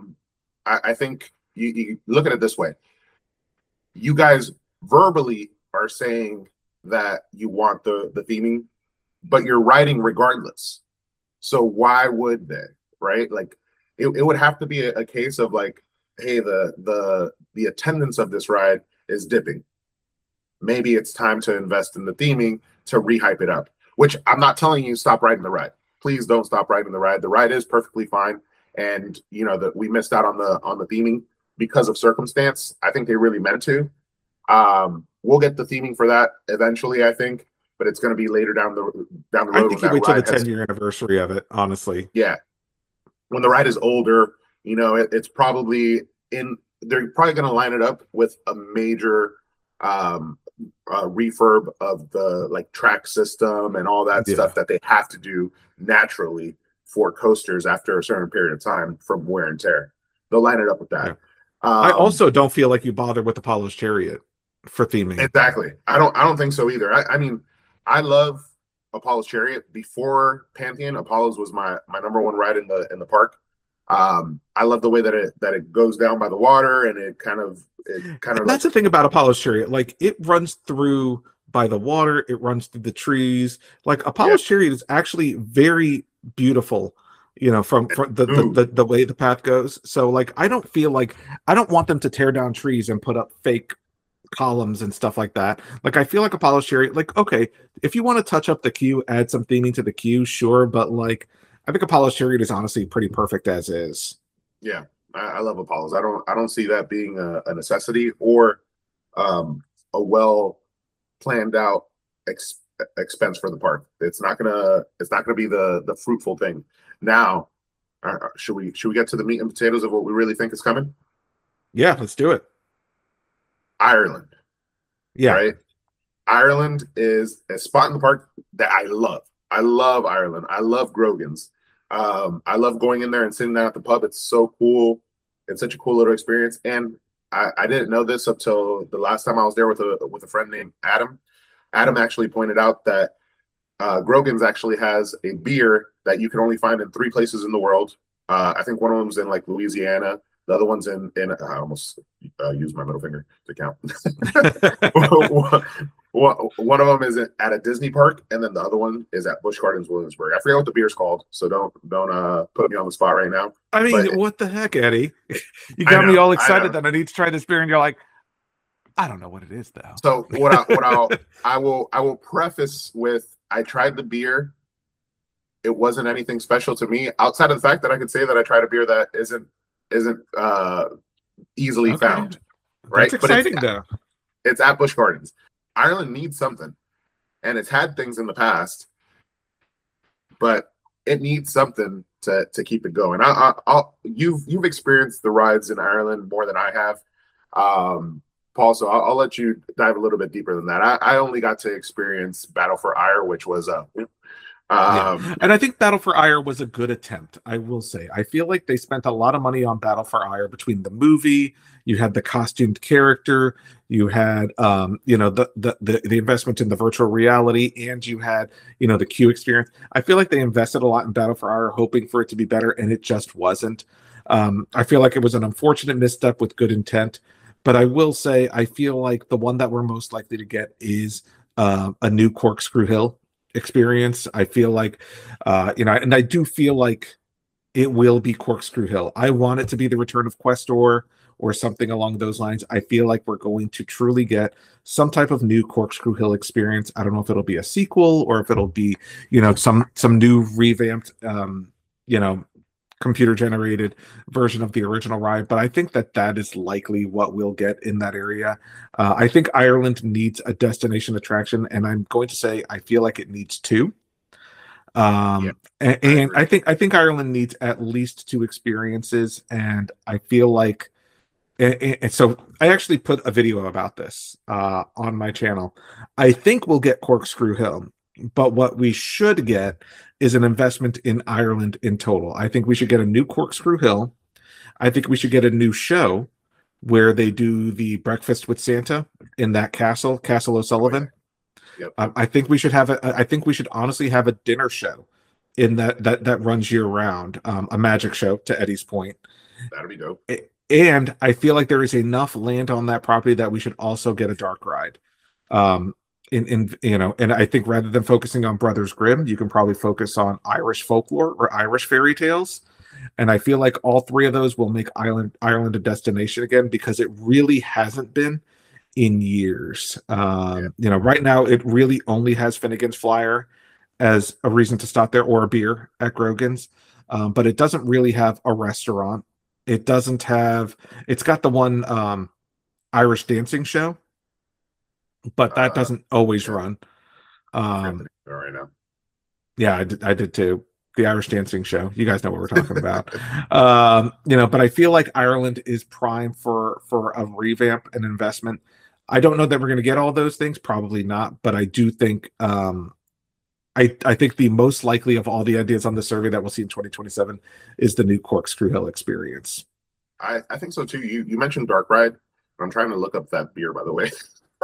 I think you look at it this way. You guys verbally are saying that you want the theming, but you're riding regardless. So why would they? Right? Like it would have to be a case of like, hey, the attendance of this ride is dipping. Maybe it's time to invest in the theming to rehype it up. Which I'm not telling you stop riding the ride. Please don't stop riding the ride. The ride is perfectly fine, and that we missed out on the theming because of circumstance. I think they really meant to. We'll get the theming for that eventually, I think, but it's going to be later down the road. I think you wait till the 10-year anniversary of it, honestly. Yeah, when the ride is older, it's probably they're probably going to line it up with a major refurb of the like track system and all that stuff that they have to do naturally for coasters after a certain period of time from wear and tear. They'll line it up with that. I Um, also don't feel like you bother with Apollo's Chariot for theming. exactly. I don't think so either. I mean, I love Apollo's Chariot. Before Pantheon, Apollo's was my number one ride in the park. I love the way that it goes down by the water, and it kind And of that's like, the thing about Apollo's Chariot. Like it runs through by the water, it runs through the trees. Like yeah. Apollo's Chariot is actually very beautiful, from Ooh, the way the path goes. So like I don't feel like I don't want them to tear down trees and put up fake columns and stuff like that. Like I feel like Apollo's Chariot, like, okay, if you want to touch up the queue, add some theming to the queue, sure. But like I think Apollo's Chariot is honestly pretty perfect as is. yeah. I love Apollos. I don't see that being a necessity or a well planned out expense for the park. It's not gonna be the fruitful thing. Now, should we get to the meat and potatoes of what we really think is coming? Yeah, let's do it. Ireland, Yeah. right? Ireland is a spot in the park that I love. I love Ireland. I love Grogan's. I love going in there and sitting down at the pub. It's so cool. It's such a cool little experience. And I didn't know this up till the last time I was there with a friend named Adam. Adam actually pointed out that Grogan's actually has a beer that you can only find in three places in the world. I think one of them's in like Louisiana. The other one's in I almost used my middle finger to count. One of them is at a Disney park, and then the other one is at Busch Gardens, Williamsburg. I forget what the beer's called, so don't put me on the spot right now. I mean, But what the heck, Eddie? You got me all excited that I need to try this beer, and you're like, I don't know what it is though. So I will preface with I tried the beer. It wasn't anything special to me outside of the fact that I could say that I tried a beer that isn't easily Okay. found. Right, That's exciting though. It's at Busch Gardens. Ireland needs something, and it's had things in the past, but it needs something to keep it going. You've experienced the rides in Ireland more than I have, Paul. So I'll let you dive a little bit deeper than that. I only got to experience Battle for Ire, which was Yeah. And I think Battle for Ire was a good attempt, I will say. I feel like they spent a lot of money on Battle for Ire between the movie, you had the costumed character, you had the investment in the virtual reality, and you had, the queue experience. I feel like they invested a lot in Battle for Ire, hoping for it to be better, and it just wasn't. I feel like it was an unfortunate misstep with good intent, but I will say I feel like the one that we're most likely to get is a new Corkscrew Hill experience. I feel like and I do feel like it will be Corkscrew Hill. I want it to be the return of Questor or something along those lines. I feel like we're going to truly get some type of new Corkscrew Hill experience. I don't know if it'll be a sequel or if it'll be, some new revamped computer generated version of the original ride, but I think that is likely what we'll get in that area. I think Ireland needs a destination attraction, and I'm going to say I feel like it needs two. And I think Ireland needs at least two experiences, and I feel like, and so I actually put a video about this on my channel. I think we'll get Corkscrew Hill, but what we should get is an investment in Ireland in total. I think we should get a new Corkscrew Hill. I think we should get a new show where they do the breakfast with Santa in that Castle O'Sullivan. Yep. I think we should have I think we should honestly have a dinner show in that runs year round, a magic show. To Eddie's point, That'd be dope. And I feel like there is enough land on that property that we should also get a dark ride. And I think rather than focusing on Brothers Grimm, you can probably focus on Irish folklore or Irish fairy tales. And I feel like all three of those will make Ireland a destination again, because it really hasn't been in years. Right now it really only has Finnegan's Flyer as a reason to stop there, or a beer at Grogan's. But it doesn't really have a restaurant. It's got the one Irish dancing show, but that doesn't always run. Right now. Yeah, I did too. The Irish dancing show. You guys know what we're talking about. But I feel like Ireland is prime for a revamp and investment. I don't know that we're going to get all those things, probably not, but I do think I think the most likely of all the ideas on the survey that we'll see in 2027 is the new Corkscrew Hill experience. I think so too. You mentioned Dark Ride. I'm trying to look up that beer, by the way.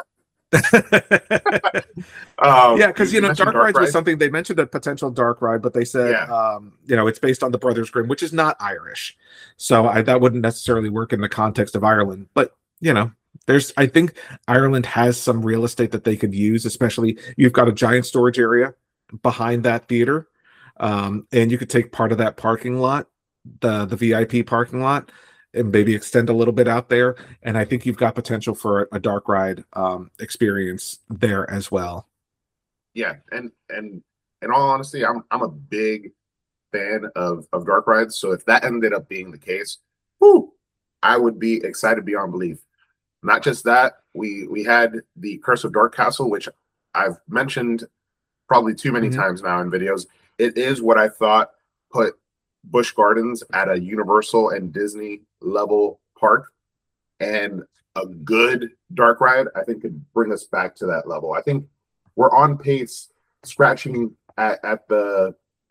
Yeah, because you Dark mentioned Rides was something they mentioned, a potential Dark Ride, but they said Yeah. it's based on the Brothers Grimm, which is not Irish, so that wouldn't necessarily work in the context of Ireland. But I think Ireland has some real estate that they could use, especially you've got a giant storage area behind that theater, and you could take part of that parking lot, the VIP parking lot, and maybe extend a little bit out there. And I think you've got potential for a dark ride experience there as well. Yeah, and in all honesty, I'm a big fan of dark rides. So if that ended up being the case, whoo, I would be excited beyond belief. Not just that, we had the Curse of Dark Castle, which I've mentioned probably too many times now in videos. It is what I thought put Busch Gardens at a Universal and Disney level park, and a good dark ride I think could bring us back to that level. I think we're on pace, scratching at the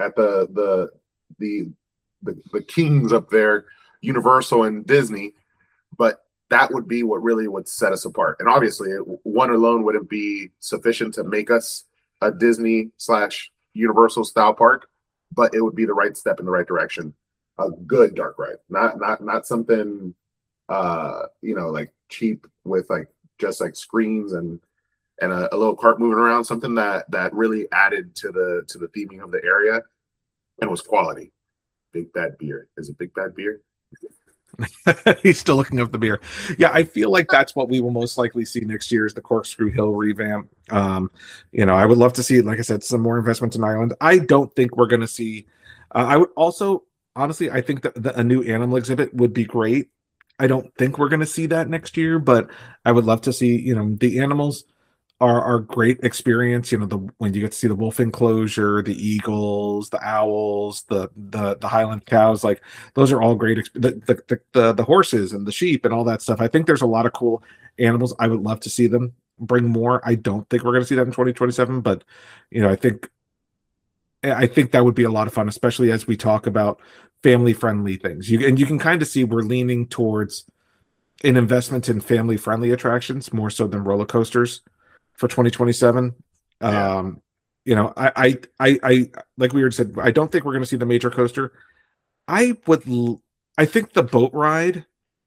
kings up there, Universal and Disney, but that would be what really would set us apart. And obviously, one alone wouldn't be sufficient to make us a Disney / Universal style park, but it would be the right step in the right direction. A good dark ride, not something like cheap with like just like screens and a little cart moving around. Something that really added to the theming of the area and was quality. Big Bad Beer. Is it Big Bad Beer? He's still looking up the beer. Yeah, I feel like that's what we will most likely see next year is the Corkscrew Hill revamp. I would love to see, like I said, some more investments in Ireland. I don't think we're going to see. I would also, honestly, I think that a new animal exhibit would be great. I don't think we're going to see that next year, but I would love to see. The animals are great experience. When you get to see the wolf enclosure, the eagles, the owls, the Highland cows, like those are all great. The horses and the sheep and all that stuff. I think there's a lot of cool animals. I would love to see them bring more. I don't think we're going to see that in 2027, but I think that would be a lot of fun, especially as we talk about family friendly things. You can kind of see we're leaning towards an investment in family friendly attractions more so than roller coasters for 2027. Yeah. I like we said, I don't think we're going to see the major coaster. I think the boat ride,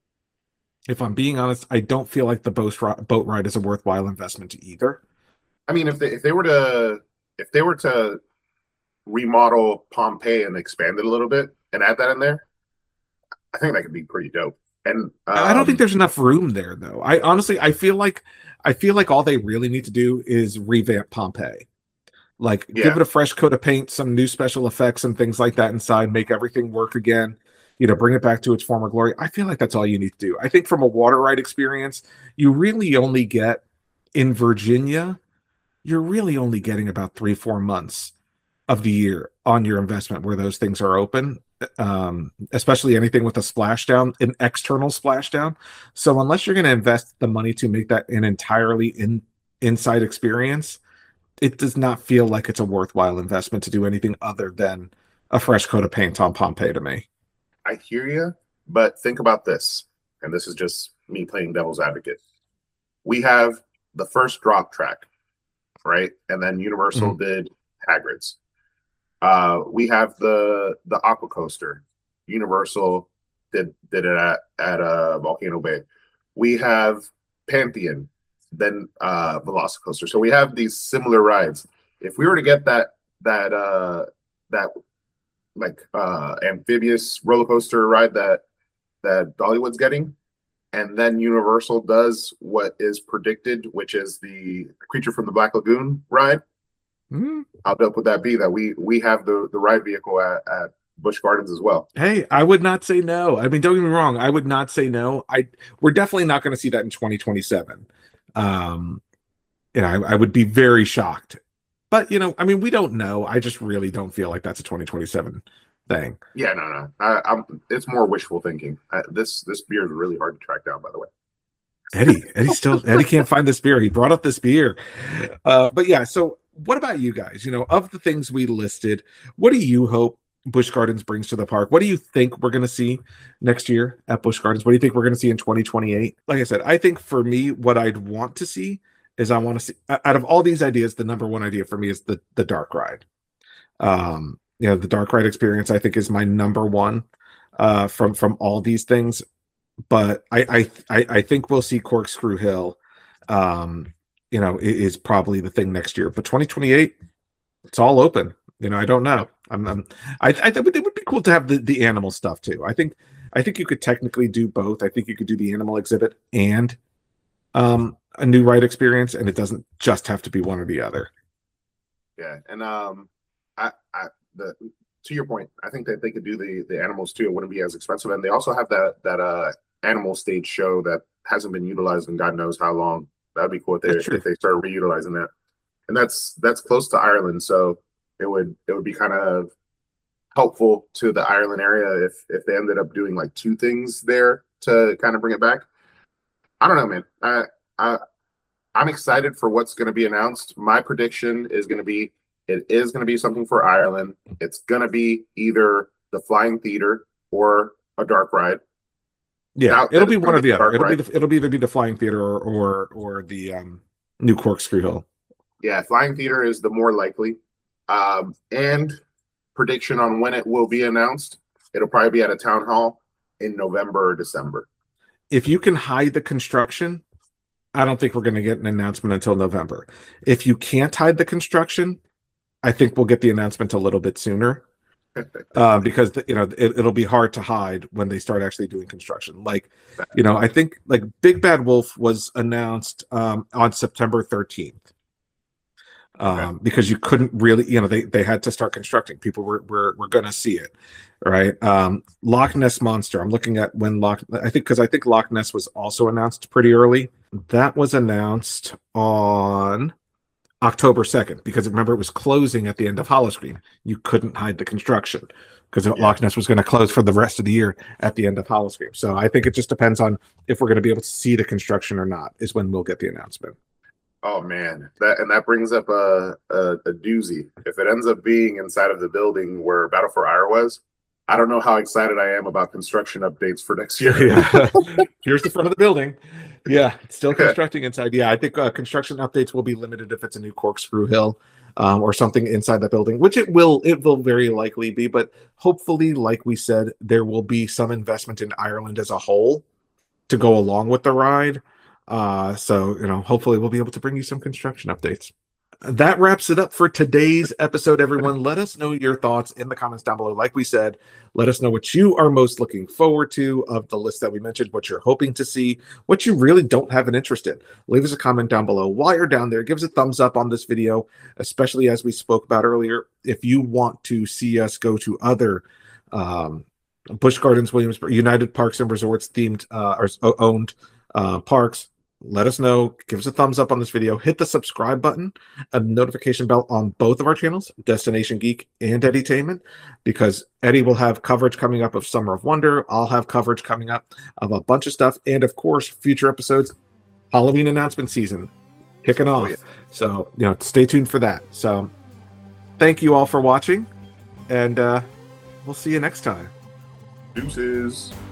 if I'm being honest, I don't feel like the boat ride is a worthwhile investment either. I mean, if they were to remodel Pompeii and expand it a little bit and add that in there, I think that could be pretty dope. And I don't think there's enough room there, though. I feel like all they really need to do is revamp Pompeii. Like, give it a fresh coat of paint, some new special effects and things like that inside, make everything work again, bring it back to its former glory. I feel like that's all you need to do. I think from a water ride experience, you really only get in Virginia, you're really only getting about 3-4 months of the year on your investment where those things are open, especially anything with a splashdown, an external splashdown. So unless you're going to invest the money to make that an entirely inside experience, it does not feel like it's a worthwhile investment to do anything other than a fresh coat of paint on Pompeii to me. I hear you, but think about this, and this is just me playing devil's advocate. We have the first drop track, right? And then Universal did Hagrid's. We have the Aqua Coaster. Universal did it at Volcano Bay. We have Pantheon, then Velocicoaster. So we have these similar rides. If we were to get that amphibious roller coaster ride that Dollywood's getting, and then Universal does what is predicted, which is the Creature from the Black Lagoon ride. How dope would that be that we have the ride vehicle at Busch Gardens as well? Hey, I would not say no. I mean, don't get me wrong. I would not say no. We're definitely not going to see that in 2027. I would be very shocked. But, I mean, we don't know. I just really don't feel like that's a 2027 thing. Yeah, no. It's more wishful thinking. This beer is really hard to track down, by the way. Eddie can't find this beer. He brought up this beer. But yeah, so what about you guys? Of the things we listed, what do you hope Busch Gardens brings to the park. What do you think we're going to see next year at Busch Gardens? What do you think we're going to see in 2028? Like I said, I think for me, what I'd want to see is I want to see, out of all these ideas, the number one idea for me is the dark ride. The dark ride experience, I think, is my number one from all these things. But I think we'll see Corkscrew Hill, is probably the thing next year. But 2028, it's all open. I don't know. I think it would be cool to have the animal stuff too. I think you could technically do both. I think you could do the animal exhibit and a new ride experience, and it doesn't just have to be one or the other. Yeah, and to your point, I think that they could do the animals too. It wouldn't be as expensive, and they also have that animal stage show that hasn't been utilized in God knows how long. That'd be cool if they start reutilizing that, and that's close to Ireland, so it would be kind of helpful to the Ireland area if they ended up doing like two things there to kind of bring it back. I don't know, man. I'm excited for what's going to be announced. My prediction is going to be it is going to be something for Ireland. It's going to be either the Flying Theater or a dark ride. Yeah, it'll be one or the other. It'll either be the Flying Theater or the new Corkscrew Hill. Yeah, Flying Theater is the more likely. And prediction on when it will be announced, it'll probably be at a town hall in November or December. If you can hide the construction, I don't think we're going to get an announcement until November. If you can't hide the construction, I think we'll get the announcement a little bit sooner. Because it'll be hard to hide when they start actually doing construction. I think like Big Bad Wolf was announced on September 13th. Because you couldn't really, they had to start constructing. People were going to see it, right? Loch Ness Monster. I'm looking at when I think Loch Ness was also announced pretty early. That was announced on October 2nd, because remember, it was closing at the end of Howl-O-Scream. You couldn't hide the construction because Loch Ness was going to close for the rest of the year at the end of Howl-O-Scream. So I think it just depends on if we're going to be able to see the construction or not, is when we'll get the announcement. Oh man, that brings up a doozy. If it ends up being inside of the building where Battle for Ire was, I don't know how excited I am about construction updates for next year. Yeah. Here's the front of the building. Yeah, it's still constructing inside. Yeah, I think construction updates will be limited if it's a new Corkscrew Hill or something inside the building, which it will very likely be. But hopefully, like we said, there will be some investment in Ireland as a whole to go along with the ride. So hopefully we'll be able to bring you some construction updates. That wraps it up for today's episode, everyone. Let us know your thoughts in the comments down below. Like we said, let us know what you are most looking forward to of the list that we mentioned, what you're hoping to see, what you really don't have an interest in. Leave us a comment down below. While you're down there, give us a thumbs up on this video, especially as we spoke about earlier. If you want to see us go to other Busch Gardens, Williamsburg, United Parks and Resorts themed or owned parks, let us know. Give us a thumbs up on this video. Hit the subscribe button and notification bell on both of our channels, Destination Geek and Edutainment, because Eddie will have coverage coming up of Summer of Wonder. I'll have coverage coming up of a bunch of stuff. And of course, future episodes, Halloween announcement season kicking off. Oh, yeah. So, stay tuned for that. So thank you all for watching, and we'll see you next time. Deuces.